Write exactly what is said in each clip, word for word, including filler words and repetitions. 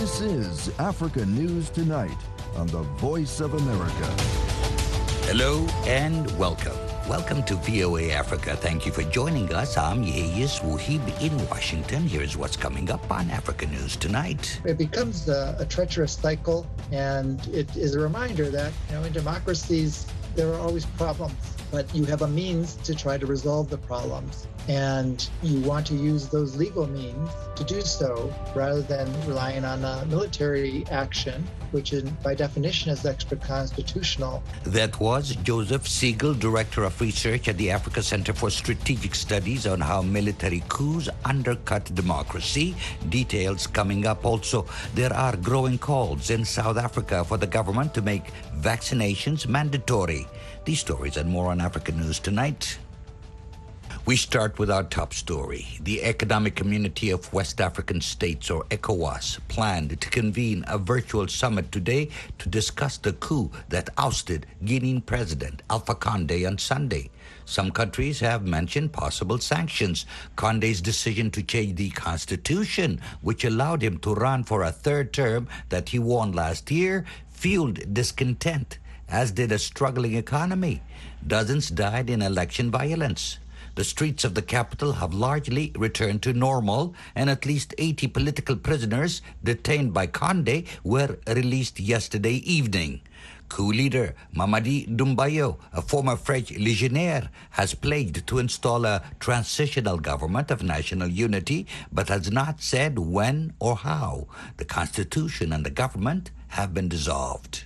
This is Africa News Tonight on the Voice of America. Hello and welcome. Welcome to V O A Africa. Thank you for joining us. I'm Yeyes Wuhib in Washington. Here's what's coming up on Africa News Tonight. It becomes a, a treacherous cycle, and it is a reminder that, you know, in democracies, there are always problems, but you have a means to try to resolve the problems. And you want to use those legal means to do so rather than relying on a military action, which is, by definition is extra-constitutional. That was Joseph Siegel, Director of Research at the Africa Center for Strategic Studies, on how military coups undercut democracy. Details coming up. Also, there are growing calls in South Africa for the government to make vaccinations mandatory. These stories and more on Africa News Tonight. We start with our top story. The Economic Community of West African States, or ECOWAS, planned to convene a virtual summit today to discuss the coup that ousted Guinean President Alpha Condé on Sunday. Some countries have mentioned possible sanctions. Condé's decision to change the constitution, which allowed him to run for a third term that he won last year, fueled discontent, as did a struggling economy. Dozens died in election violence. The streets of the capital have largely returned to normal, and at least eighty political prisoners detained by Condé were released yesterday evening. Coup leader Mamadi Doumbouya, a former French legionnaire, has pledged to install a transitional government of national unity, but has not said when or how. The constitution and the government have been dissolved.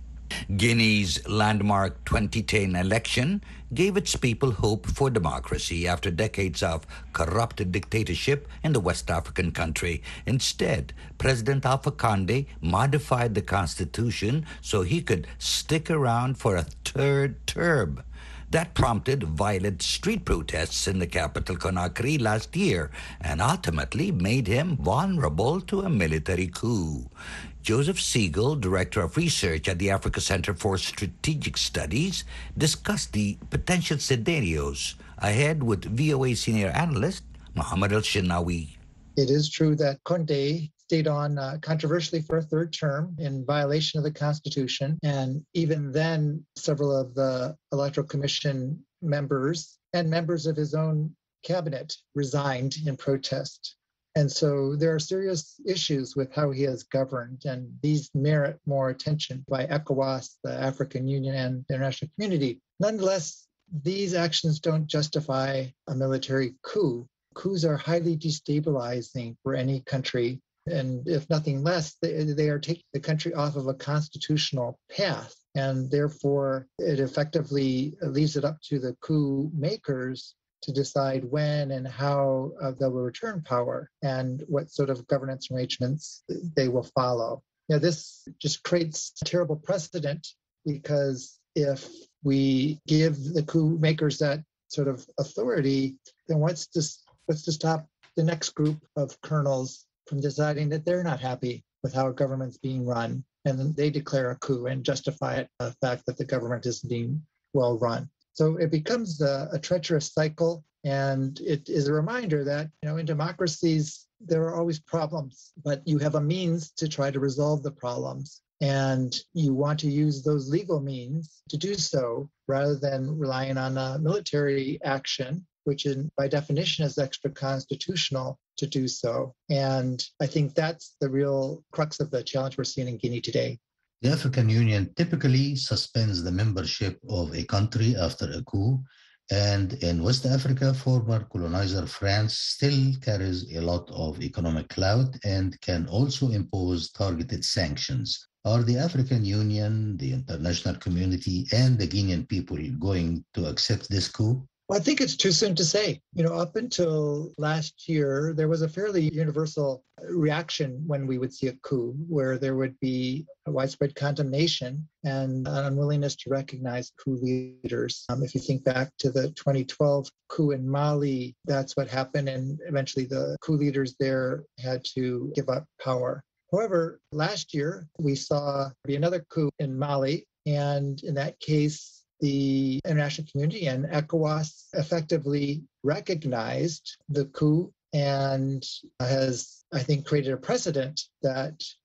Guinea's landmark twenty ten election gave its people hope for democracy after decades of corrupt dictatorship in the West African country. Instead, President Alpha Condé modified the constitution so he could stick around for a third term. That prompted violent street protests in the capital, Conakry, last year, and ultimately made him vulnerable to a military coup. Joseph Siegel, Director of Research at the Africa Center for Strategic Studies, discussed the potential scenarios ahead with V O A senior analyst Mohamed El-Shenawi. It is true that Condé stayed on uh, controversially for a third term in violation of the Constitution. And even then, several of the Electoral Commission members and members of his own cabinet resigned in protest. And so there are serious issues with how he has governed, and these merit more attention by ECOWAS, the African Union, and the international community. Nonetheless, these actions don't justify a military coup. Coups are highly destabilizing for any country. And if nothing less, they, they are taking the country off of a constitutional path. And therefore, it effectively leaves it up to the coup makers to decide when and how uh, they will return power and what sort of governance arrangements they will follow. Now, this just creates a terrible precedent, because if we give the coup makers that sort of authority, then what's to, what's to stop the next group of colonels from deciding that they're not happy with how a government's being run, and then they declare a coup and justify it, the fact that the government isn't being well run. So it becomes a, a treacherous cycle, and it is a reminder that, you know, in democracies, there are always problems, but you have a means to try to resolve the problems. And you want to use those legal means to do so rather than relying on a military action, which in, by definition is extra-constitutional to do so. And I think that's the real crux of the challenge we're seeing in Guinea today. The African Union typically suspends the membership of a country after a coup, and in West Africa, former colonizer France still carries a lot of economic clout and can also impose targeted sanctions. Are the African Union, the international community, and the Guinean people going to accept this coup? Well, I think it's too soon to say. You know, up until last year, there was a fairly universal reaction when we would see a coup, where there would be a widespread condemnation and an unwillingness to recognize coup leaders. Um, if you think back to the twenty twelve coup in Mali, that's what happened, and eventually the coup leaders there had to give up power. However, last year, we saw another coup in Mali, and in that case, the international community and ECOWAS effectively recognized the coup and has, I think, created a precedent that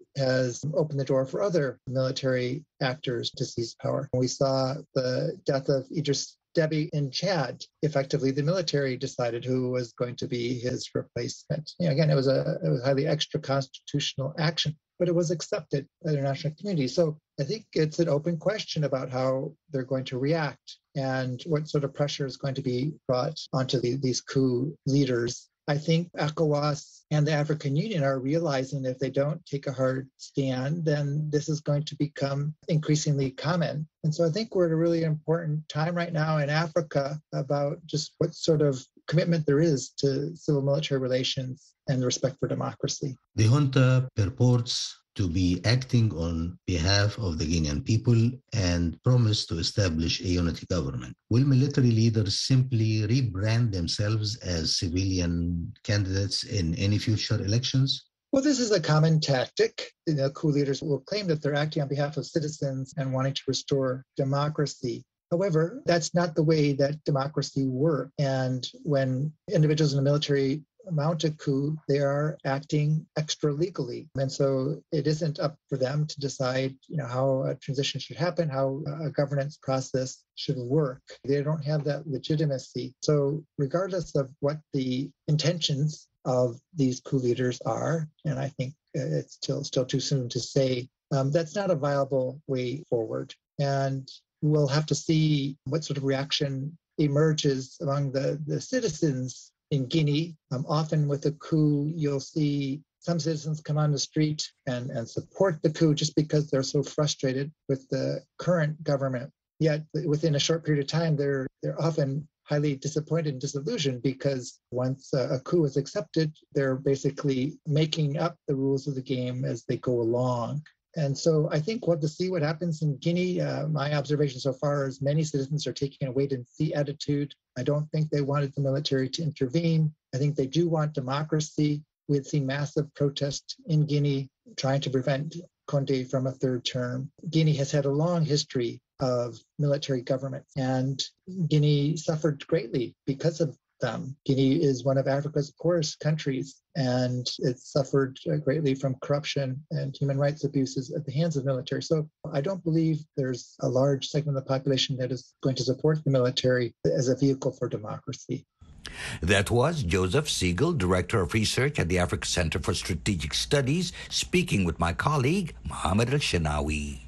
has opened the door for other military actors to seize power. We saw the death of Idris Deby in Chad. Effectively, the military decided who was going to be his replacement. You know, again, it was a it was highly extra-constitutional action, but it was accepted by the international community. So I think it's an open question about how they're going to react and what sort of pressure is going to be brought onto the, these coup leaders. I think ECOWAS and the African Union are realizing that if they don't take a hard stand, then this is going to become increasingly common. And so I think we're at a really important time right now in Africa about just what sort of commitment there is to civil military relations and respect for democracy. The junta purports to be acting on behalf of the Guinean people and promise to establish a unity government. Will military leaders simply rebrand themselves as civilian candidates in any future elections? Well, this is a common tactic. You know, coup leaders will claim that they're acting on behalf of citizens and wanting to restore democracy. However, that's not the way that democracy works. And when individuals in the military mount a coup, they are acting extra legally. And so it isn't up for them to decide, you know, how a transition should happen, how a governance process should work. They don't have that legitimacy. So regardless of what the intentions of these coup leaders are, and I think it's still still too soon to say, um, that's not a viable way forward. And we'll have to see what sort of reaction emerges among the, the citizens in Guinea. Um, often with a coup, you'll see some citizens come on the street and, and support the coup just because they're so frustrated with the current government. Yet within a short period of time, they're they're often highly disappointed and disillusioned because once a, a coup is accepted, they're basically making up the rules of the game as they go along. And so I think we'll have to see what happens in Guinea. Uh, my observation so far is many citizens are taking a wait-and-see attitude. I don't think they wanted the military to intervene. I think they do want democracy. We had seen massive protest in Guinea trying to prevent Condé from a third term. Guinea has had a long history of military government, and Guinea suffered greatly because of them. Guinea is one of Africa's poorest countries, and it suffered greatly from corruption and human rights abuses at the hands of the military. So I don't believe there's a large segment of the population that is going to support the military as a vehicle for democracy. That was Joseph Siegel, Director of Research at the Africa Center for Strategic Studies, speaking with my colleague, Mohammed Al-Shanawi.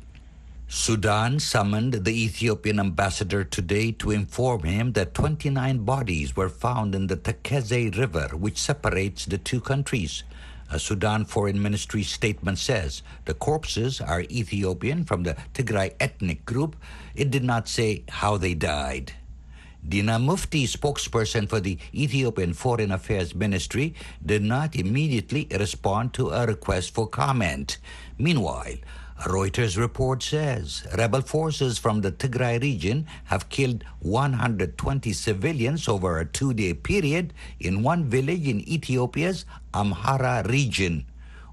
Sudan summoned the Ethiopian ambassador today to inform him that twenty-nine bodies were found in the Tekeze River, which separates the two countries. A Sudan Foreign Ministry statement says the corpses are Ethiopian from the Tigray ethnic group. It did not say how they died. Dina Mufti, spokesperson for the Ethiopian Foreign Affairs Ministry, did not immediately respond to a request for comment. Meanwhile, a Reuters report says rebel forces from the Tigray region have killed one hundred twenty civilians over a two-day period in one village in Ethiopia's Amhara region.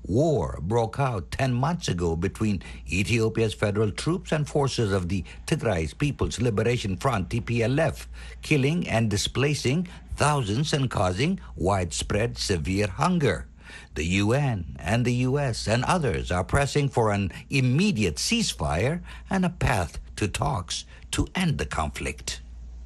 War broke out ten months ago between Ethiopia's federal troops and forces of the Tigray People's Liberation Front, T P L F, killing and displacing thousands and causing widespread severe hunger. The U N and the U S and others are pressing for an immediate ceasefire and a path to talks to end the conflict.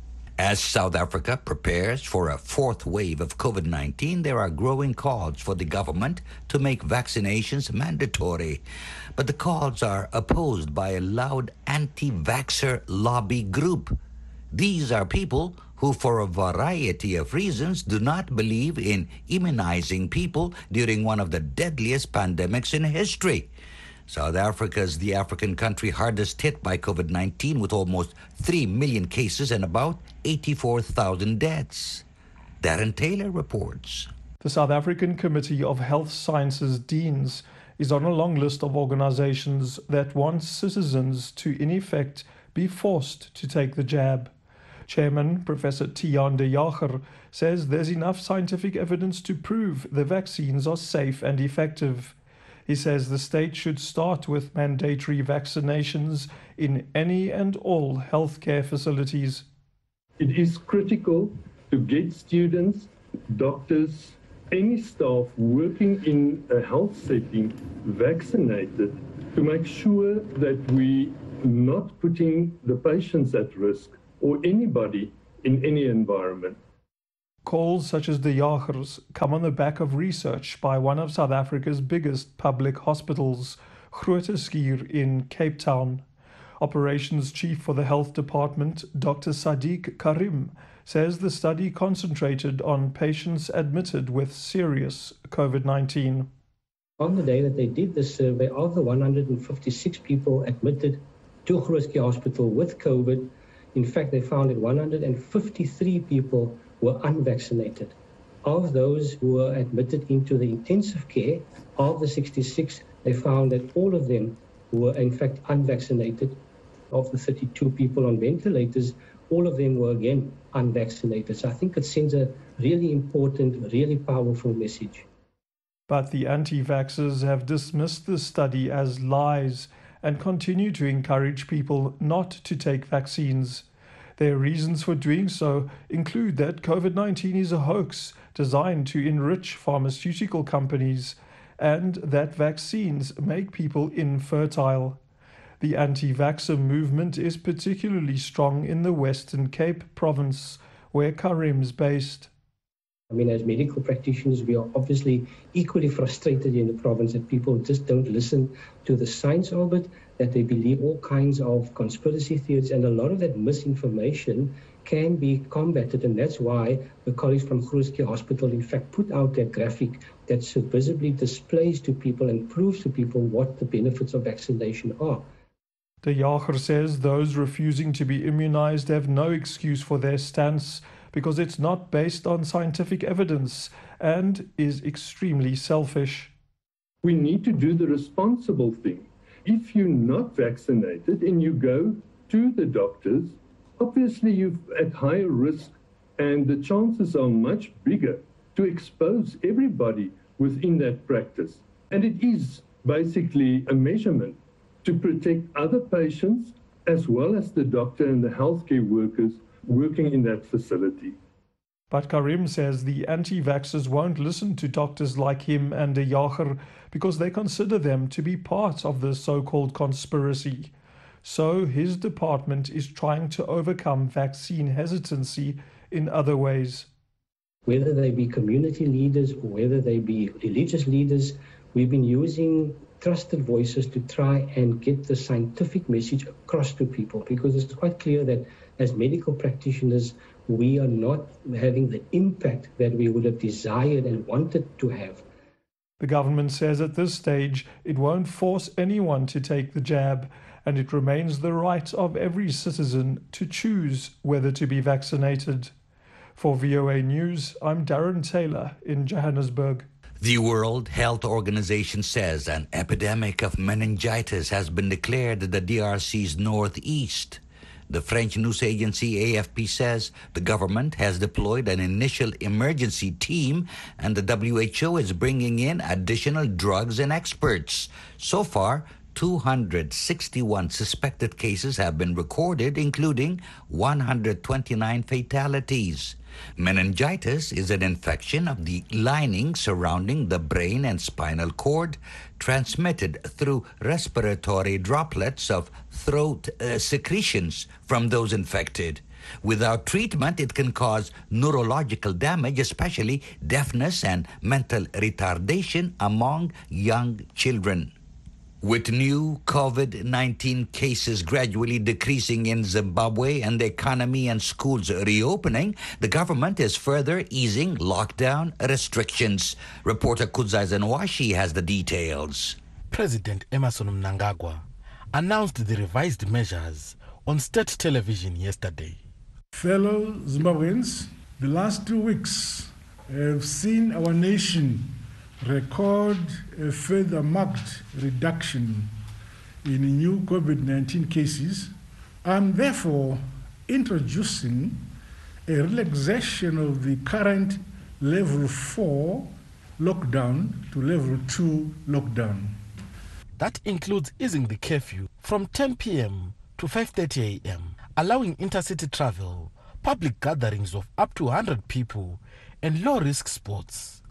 As South Africa prepares for a fourth wave of COVID nineteen, there are growing calls for the government to make vaccinations mandatory. But the calls are opposed by a loud anti-vaxxer lobby group. These are people who, for a variety of reasons, do not believe in immunizing people during one of the deadliest pandemics in history. South Africa is the African country hardest hit by COVID nineteen, with almost three million cases and about eighty-four thousand deaths. Darren Taylor reports. The South African Committee of Health Sciences Deans is on a long list of organizations that want citizens to, in effect, be forced to take the jab. Chairman Professor Tiaan de Jager says there's enough scientific evidence to prove the vaccines are safe and effective. He says the state should start with mandatory vaccinations in any and all healthcare facilities. It is critical to get students, doctors, any staff working in a health setting vaccinated to make sure that we not putting the patients at risk or anybody in any environment. Calls such as the Jagers come on the back of research by one of South Africa's biggest public hospitals, Groote Schuur in Cape Town. Operations Chief for the Health Department, Doctor Sadiq Karim, says the study concentrated on patients admitted with serious COVID nineteen. On the day that they did the survey, of the one hundred fifty-six people admitted to Groote Schuur Hospital with COVID, in fact, they found that one hundred fifty-three people were unvaccinated. Of those who were admitted into the intensive care, of the sixty-six, they found that all of them were in fact unvaccinated. Of the thirty-two people on ventilators, all of them were again unvaccinated. So I think it sends a really important, really powerful message. But the anti-vaxxers have dismissed the study as lies and continue to encourage people not to take vaccines. Their reasons for doing so include that COVID nineteen is a hoax designed to enrich pharmaceutical companies and that vaccines make people infertile. The anti-vaxxer movement is particularly strong in the Western Cape province, where Karim's based. I mean, as medical practitioners, we are obviously equally frustrated in the province that people just don't listen to the science of it, that they believe all kinds of conspiracy theories, and a lot of that misinformation can be combated. And that's why the colleagues from Groote Schuur Hospital, in fact, put out that graphic that so visibly displays to people and proves to people what the benefits of vaccination are. De Jager says those refusing to be immunized have no excuse for their stance because it's not based on scientific evidence and is extremely selfish. We need to do the responsible thing. If you're not vaccinated and you go to the doctors, obviously you're at higher risk and the chances are much bigger to expose everybody within that practice. And it is basically a measurement to protect other patients as well as the doctor and the healthcare workers working in that facility. But Karim says the anti-vaxxers won't listen to doctors like him and De Jager because they consider them to be part of the so-called conspiracy. So his department is trying to overcome vaccine hesitancy in other ways. Whether they be community leaders or whether they be religious leaders, we've been using trusted voices to try and get the scientific message across to people, because it's quite clear that as medical practitioners, we are not having the impact that we would have desired and wanted to have. The government says at this stage it won't force anyone to take the jab, and it remains the right of every citizen to choose whether to be vaccinated. For V O A News, I'm Darren Taylor in Johannesburg. The World Health Organization says an epidemic of meningitis has been declared in the D R C's northeast. The French news agency A F P says the government has deployed an initial emergency team and the W H O is bringing in additional drugs and experts. So far, two hundred sixty-one suspected cases have been recorded, including one hundred twenty-nine fatalities. Meningitis is an infection of the lining surrounding the brain and spinal cord, transmitted through respiratory droplets of throat uh, secretions from those infected. Without treatment, it can cause neurological damage, especially deafness and mental retardation among young children. With new COVID nineteen cases gradually decreasing in Zimbabwe and the economy and schools reopening, the government is further easing lockdown restrictions. Reporter Kudzai Zenwashi has the details. President Emmerson Mnangagwa announced the revised measures on state television yesterday. Fellow Zimbabweans, the last two weeks have seen our nation record a further marked reduction in new COVID nineteen cases. I'm therefore introducing a relaxation of the current level four lockdown to level two lockdown. That includes easing the curfew from ten p.m. to five thirty a.m., allowing intercity travel, public gatherings of up to one hundred people, and low-risk sports.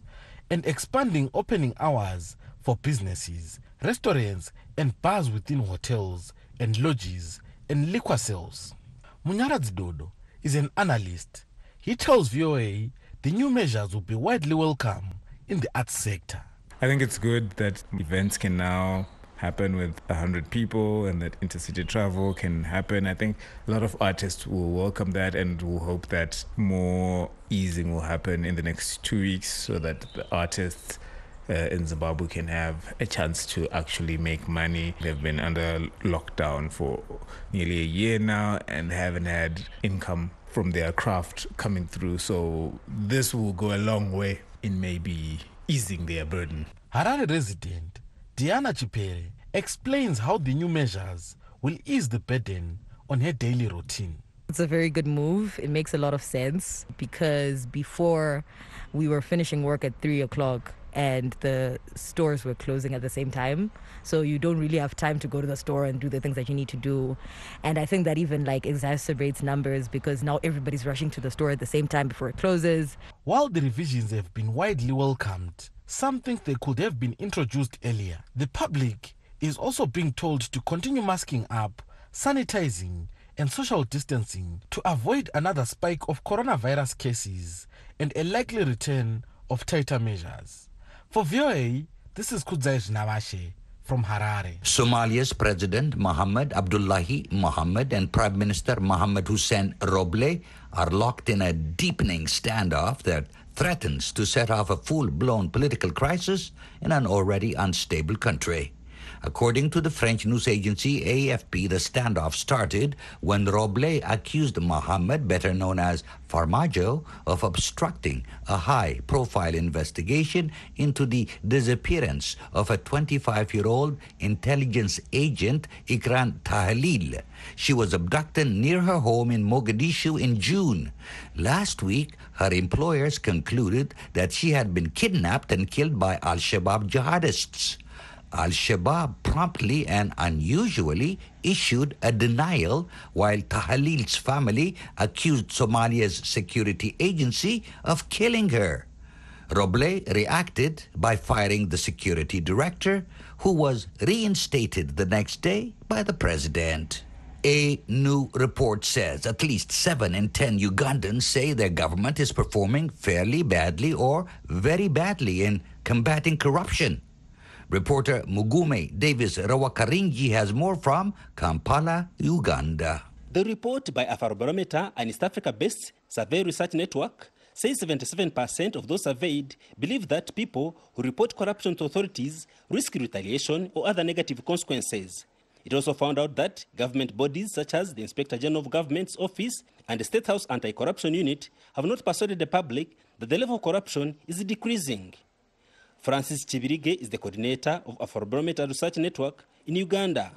and expanding opening hours for businesses, restaurants and bars within hotels and lodges and liquor sales. Munyaradzi Dodo is an analyst. He tells V O A the new measures will be widely welcome in the arts sector. I think it's good that events can now happen with one hundred people and that intercity travel can happen. I think a lot of artists will welcome that and will hope that more easing will happen in the next two weeks so that the artists uh, in Zimbabwe can have a chance to actually make money. They've been under lockdown for nearly a year now and haven't had income from their craft coming through. So this will go a long way in maybe easing their burden. Harare resident Diana Chipere explains how the new measures will ease the burden on her daily routine. It's a very good move. It makes a lot of sense because before we were finishing work at three o'clock and the stores were closing at the same time. So you don't really have time to go to the store and do the things that you need to do. And I think that even like exacerbates numbers because now everybody's rushing to the store at the same time before it closes. While the revisions have been widely welcomed, some think they could have been introduced earlier. The public is also being told to continue masking up, sanitizing and social distancing to avoid another spike of coronavirus cases and a likely return of tighter measures. For V O A, this is Kudzai Navashe from Harare. Somalia's President Mohamed Abdullahi Mohamed and Prime Minister Mohamed Hussein Roble are locked in a deepening standoff that threatens to set off a full-blown political crisis in an already unstable country. According to the French news agency A F P, the standoff started when Roble accused Mohamed, better known as Farmajo, of obstructing a high-profile investigation into the disappearance of a twenty-five-year-old intelligence agent, Ikran Tahlil. She was abducted near her home in Mogadishu in June. Last week, her employers concluded that she had been kidnapped and killed by Al-Shabaab jihadists. Al-Shabaab promptly and unusually issued a denial, while Tahlil's family accused Somalia's security agency of killing her. Roble reacted by firing the security director, who was reinstated the next day by the president. A new report says at least seven in ten Ugandans say their government is performing fairly badly or very badly in combating corruption. Reporter Mugume Davis Rawakaringi has more from Kampala, Uganda. The report by Afrobarometer, an East Africa-based survey research network, says seventy-seven percent of those surveyed believe that people who report corruption to authorities risk retaliation or other negative consequences. It also found out that government bodies such as the Inspector General of Government's Office and the State House Anti-Corruption Unit have not persuaded the public that the level of corruption is decreasing. Francis Chibirige is the coordinator of Afrobarometer Research Network in Uganda.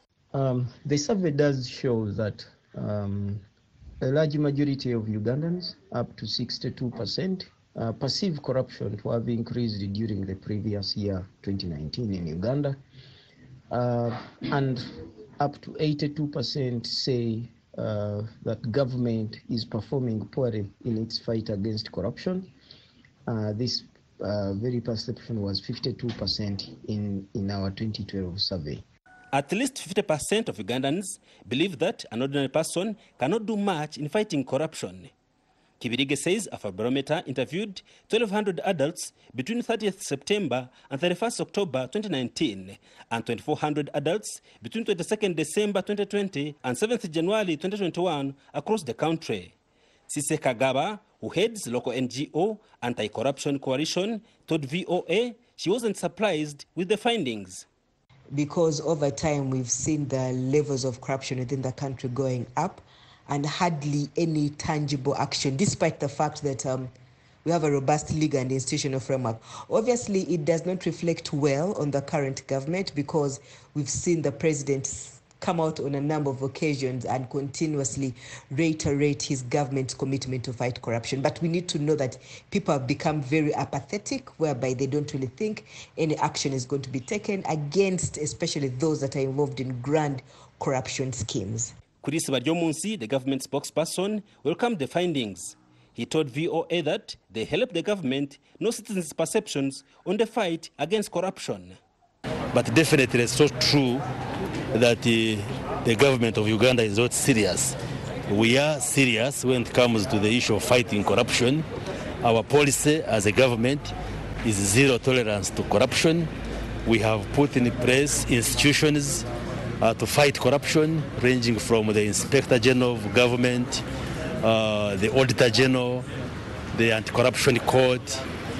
Um, the survey does show that um, a large majority of Ugandans, up to sixty-two percent, uh, perceive corruption to have increased during the previous year, twenty nineteen, in Uganda. Uh, and up to eighty-two percent say uh, that government is performing poorly in its fight against corruption. Uh, this Uh, very perception was fifty-two percent in, in our twenty twelve survey. At least fifty percent of Ugandans believe that an ordinary person cannot do much in fighting corruption. Kibirige says Afrobarometer interviewed twelve hundred adults between thirtieth September and thirty-first October twenty nineteen and twenty-four hundred adults between twenty-second December twenty twenty and seventh January twenty twenty-one across the country. Sise Kagaba, who heads local N G O Anti-Corruption Coalition, told V O A she wasn't surprised with the findings. Because over time we've seen the levels of corruption within the country going up and hardly any tangible action, despite the fact that um, we have a robust legal and institutional framework. Obviously, it does not reflect well on the current government because we've seen the president come out on a number of occasions and continuously reiterate his government's commitment to fight corruption. But we need to know that people have become very apathetic, whereby they don't really think any action is going to be taken against, especially those that are involved in grand corruption schemes. Chris Badjomunsi, the government spokesperson, welcomed the findings. He told V O A that they help the government know citizens' perceptions on the fight against corruption. But definitely it's not true that uh, the government of Uganda is not serious. We are serious when it comes to the issue of fighting corruption. Our policy as a government is zero tolerance to corruption. We have put in place institutions uh, to fight corruption, ranging from the Inspector General of Government, uh, the Auditor General, the Anti-Corruption Court,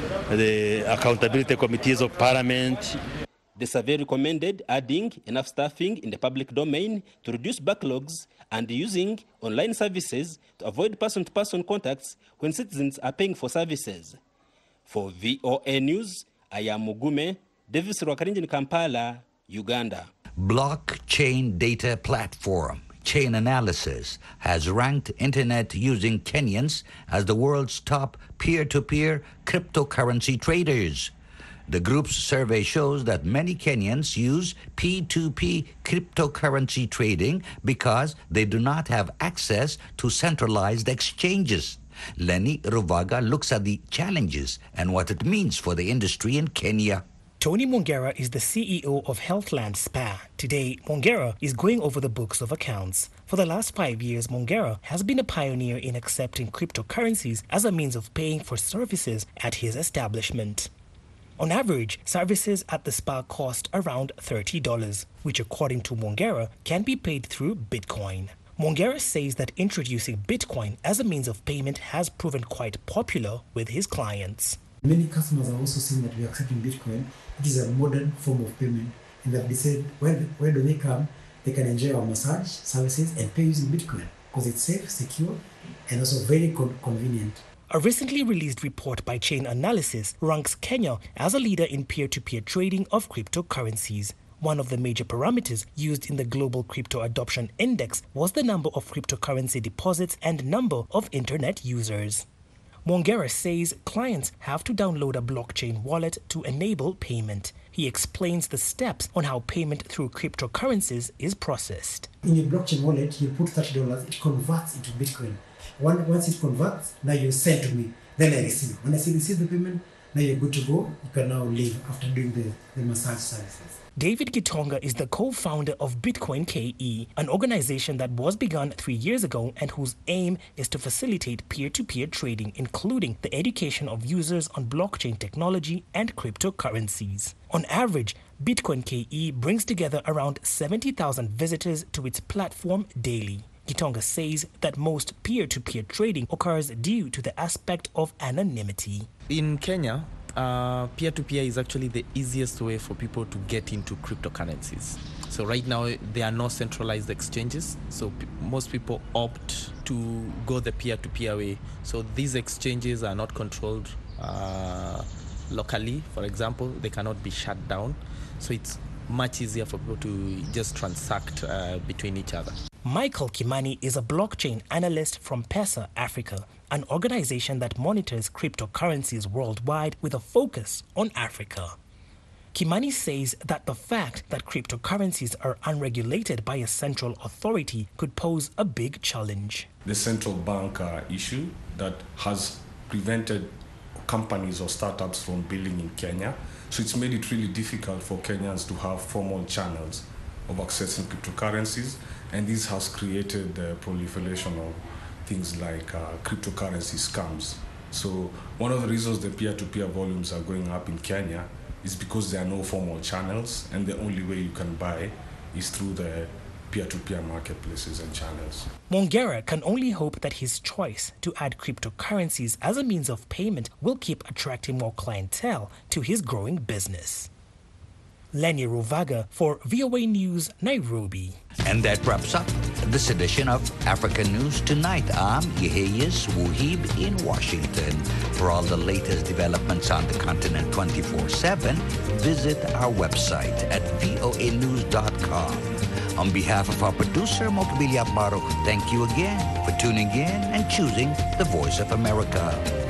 the Accountability Committees of Parliament. The survey recommended adding enough staffing in the public domain to reduce backlogs and using online services to avoid person-to-person contacts when citizens are paying for services. For V O A News, I am Mugume, Davis Rwakarinji in Kampala, Uganda. Blockchain data platform Chain Analysis has ranked internet-using Kenyans as the world's top peer-to-peer cryptocurrency traders. The group's survey shows that many Kenyans use P two P cryptocurrency trading because they do not have access to centralized exchanges. Lenny Ruvaga looks at the challenges and what it means for the industry in Kenya. Tony Mongera is the C E O of Healthland Spa. Today, Mongera is going over the books of accounts. For the last five years, Mongera has been a pioneer in accepting cryptocurrencies as a means of paying for services at his establishment. On average, services at the spa cost around thirty dollars, which according to Mongera can be paid through Bitcoin. Mongera says that introducing Bitcoin as a means of payment has proven quite popular with his clients. Many customers are also seeing that we are accepting Bitcoin, which is a modern form of payment, and that they said when, when they come, they can enjoy our massage services and pay using Bitcoin because it's safe, secure, and also very con- convenient. A recently released report by Chain Analysis ranks Kenya as a leader in peer-to-peer trading of cryptocurrencies. One of the major parameters used in the Global Crypto Adoption Index was the number of cryptocurrency deposits and number of internet users. Mongera says clients have to download a blockchain wallet to enable payment. He explains the steps on how payment through cryptocurrencies is processed. In your blockchain wallet, you put thirty dollars, it converts into Bitcoin. Once it converts, now you send to me, then I receive. When I see receive the payment, now you're good to go. You can now leave after doing the, the massage services. David Gitonga is the co-founder of Bitcoin K E, an organization that was begun three years ago and whose aim is to facilitate peer-to-peer trading, including the education of users on blockchain technology and cryptocurrencies. On average, Bitcoin K E brings together around seventy thousand visitors to its platform daily. Gitonga says that most peer-to-peer trading occurs due to the aspect of anonymity. In Kenya, uh, peer-to-peer is actually the easiest way for people to get into cryptocurrencies. So right now, there are no centralized exchanges. So p- most people opt to go the peer-to-peer way. So these exchanges are not controlled uh, locally. For example, they cannot be shut down. So it's much easier for people to just transact uh, between each other. Michael Kimani is a blockchain analyst from Pesa Africa, an organization that monitors cryptocurrencies worldwide with a focus on Africa. Kimani says that the fact that cryptocurrencies are unregulated by a central authority could pose a big challenge. The central bank uh, issue that has prevented companies or startups from building in Kenya. So it's made it really difficult for Kenyans to have formal channels of accessing cryptocurrencies. And this has created the proliferation of things like uh, cryptocurrency scams. So one of the reasons the peer-to-peer volumes are going up in Kenya is because there are no formal channels, and the only way you can buy is through the peer-to-peer marketplaces and channels. Mongera can only hope that his choice to add cryptocurrencies as a means of payment will keep attracting more clientele to his growing business. Lenny Ruvaga for V O A News, Nairobi. And that wraps up this edition of Africa News Tonight. I'm Yeheyes Wuhib in Washington. For all the latest developments on the continent twenty-four seven, visit our website at voa news dot com. On behalf of our producer, Mokbili Abaro, thank you again for tuning in and choosing the Voice of America.